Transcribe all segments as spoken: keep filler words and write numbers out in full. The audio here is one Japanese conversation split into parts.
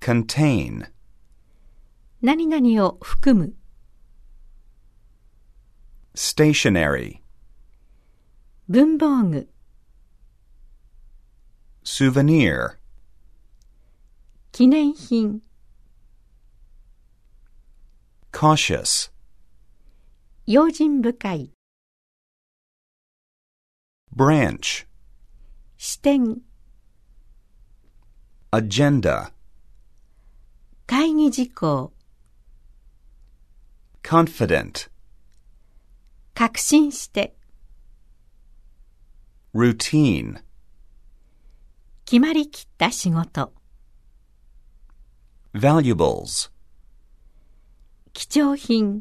contain 何々を含む。 stationery 文房具。 souvenir 記念品。 cautious 用心深い。 branch 視点。 agenda 会議事項。 confident 確信して。 routine 決まりきった仕事。 valuables 貴重品。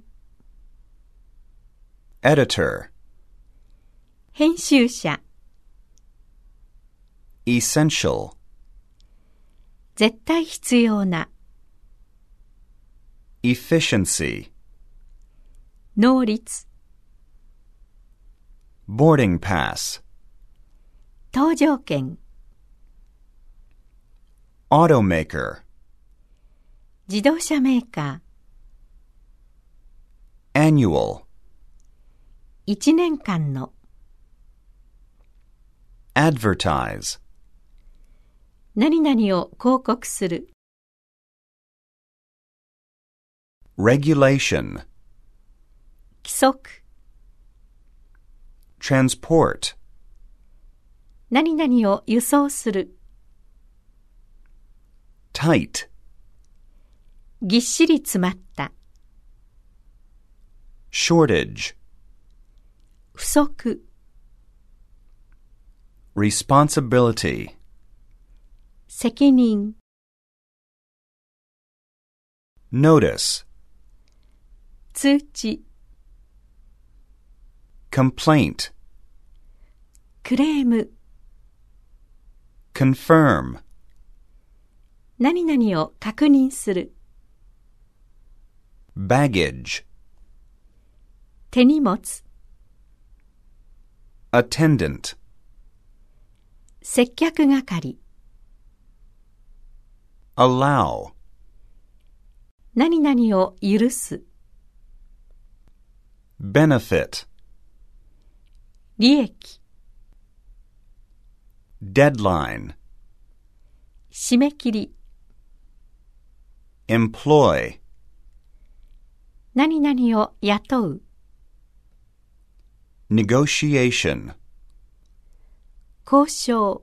editor 編集者。 essential 絶対必要な。 efficiency 能率。 boarding pass 搭乗券。 automaker 自動車メーカー annual ー。一年間の。 advertise 何々を広告する。 regulation 規則。 transport 何々を輸送する。 tight ぎっしり詰まった。 shortage 不足。 responsibility 責任。 notice 通知。 complaint クレーム。 confirm 何々を確認する。 baggage 手荷物。 attendant 接客係。 allow 何々を許す。 benefit 利益。 deadline 締め切り。 employ 何々を雇う。 negotiation 交渉。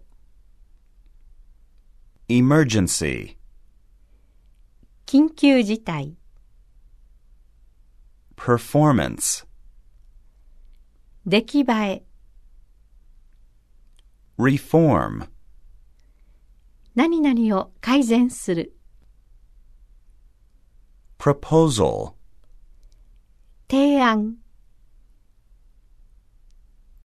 emergency 緊急事態。 performance 出来栄え。 reform 何々を改善する。 proposal 提案。